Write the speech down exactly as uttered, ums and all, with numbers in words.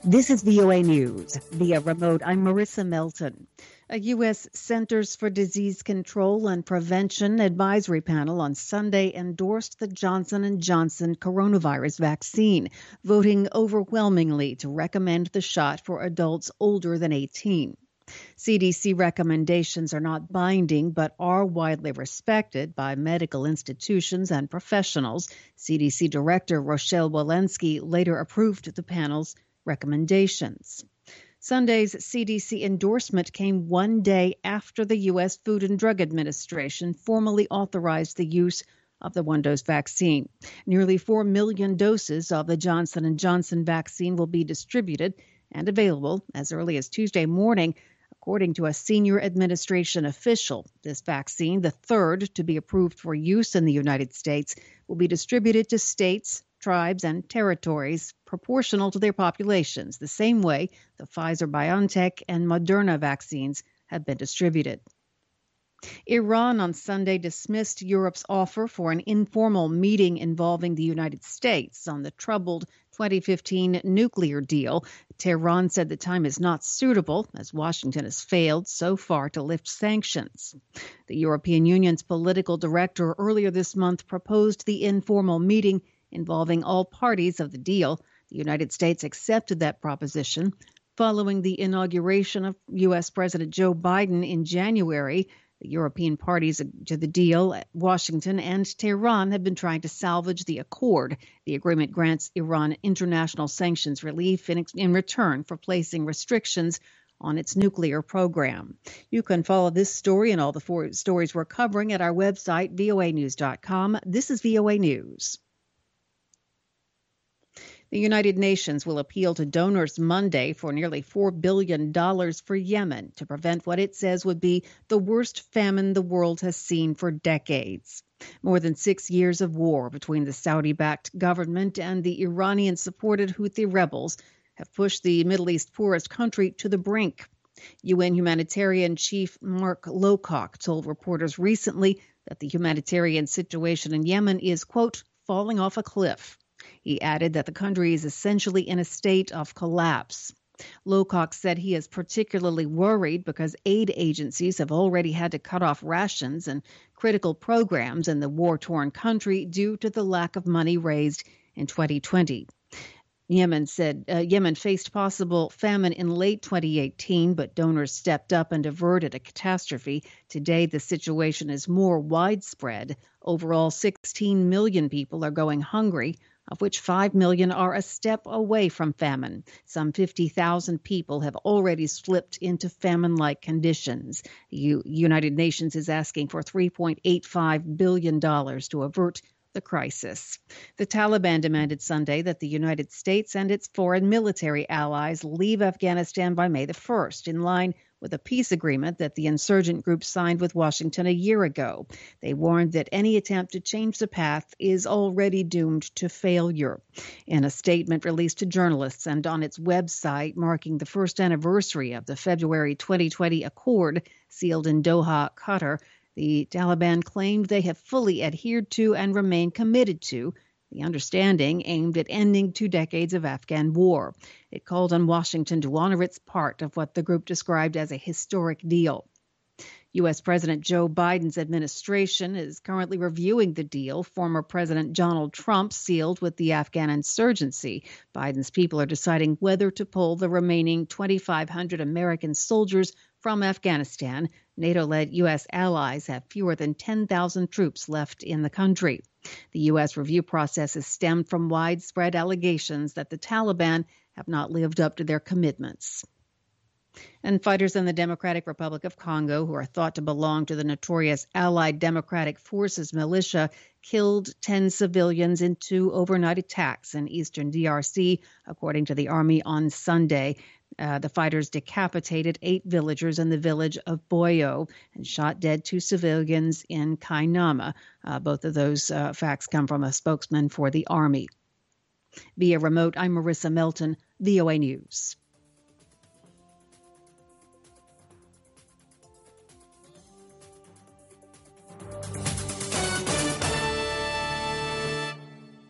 This is V O A News. Via remote, I'm Marissa Melton. A U S Centers for Disease Control and Prevention advisory panel on Sunday endorsed the Johnson and Johnson coronavirus vaccine, voting overwhelmingly to recommend the shot for adults older than eighteen. C D C recommendations are not binding but are widely respected by medical institutions and professionals. C D C Director Rochelle Walensky later approved the panel's recommendations. Sunday's C D C endorsement came one day after the U S Food and Drug Administration formally authorized the use of the one-dose vaccine. Nearly four million doses of the Johnson and Johnson vaccine will be distributed and available as early as Tuesday morning, according to a senior administration official. This vaccine, the third to be approved for use in the United States, will be distributed to states, tribes, and territories proportional to their populations, the same way the Pfizer-BioNTech and Moderna vaccines have been distributed. Iran on Sunday dismissed Europe's offer for an informal meeting involving the United States on the troubled twenty fifteen nuclear deal. Tehran said the time is not suitable as Washington has failed so far to lift sanctions. The European Union's political director earlier this month proposed the informal meeting involving all parties of the deal. The United States accepted that proposition following the inauguration of U S President Joe Biden in January. The European parties to the deal, Washington and Tehran, have been trying to salvage the accord. The agreement grants Iran international sanctions relief in, in return for placing restrictions on its nuclear program. You can follow this story and all the four stories we're covering at our website, V O A news dot com. This is V O A News. The United Nations will appeal to donors Monday for nearly four billion dollars for Yemen to prevent what it says would be the worst famine the world has seen for decades. More than six years of war between the Saudi-backed government and the Iranian-supported Houthi rebels have pushed the Middle East poorest country to the brink. U N humanitarian chief Mark Lowcock told reporters recently that the humanitarian situation in Yemen is, quote, falling off a cliff. He added that the country is essentially in a state of collapse. Lowcock said he is particularly worried because aid agencies have already had to cut off rations and critical programs in the war-torn country due to the lack of money raised in twenty twenty. Yemen said uh, Yemen faced possible famine in late twenty eighteen, but donors stepped up and averted a catastrophe. Today, the situation is more widespread. Overall, sixteen million people are going hungry, of which five million are a step away from famine. Some fifty thousand people have already slipped into famine-like conditions. The U- United Nations is asking for three point eight five billion dollars to avert the crisis. The Taliban demanded Sunday that the United States and its foreign military allies leave Afghanistan by May the first, in line with a peace agreement that the insurgent group signed with Washington a year ago. They warned that any attempt to change the path is already doomed to failure. In a statement released to journalists and on its website marking the first anniversary of the February twenty twenty accord sealed in Doha, Qatar, the Taliban claimed they have fully adhered to and remain committed to the understanding aimed at ending two decades of Afghan war. It called on Washington to honor its part of what the group described as a historic deal. U S President Joe Biden's administration is currently reviewing the deal former President Donald Trump sealed with the Afghan insurgency. Biden's people are deciding whether to pull the remaining twenty-five hundred American soldiers from Afghanistan. NATO-led U S allies have fewer than ten thousand troops left in the country. The U S review process has stemmed from widespread allegations that the Taliban have not lived up to their commitments. And fighters in the Democratic Republic of Congo, who are thought to belong to the notorious Allied Democratic Forces militia, killed ten civilians in two overnight attacks in eastern D R C, according to the Army on Sunday. Uh, the fighters decapitated eight villagers in the village of Boyo and shot dead two civilians in Kainama. Uh, both of those uh, facts come from a spokesman for the Army. Via remote, I'm Marissa Melton, V O A News.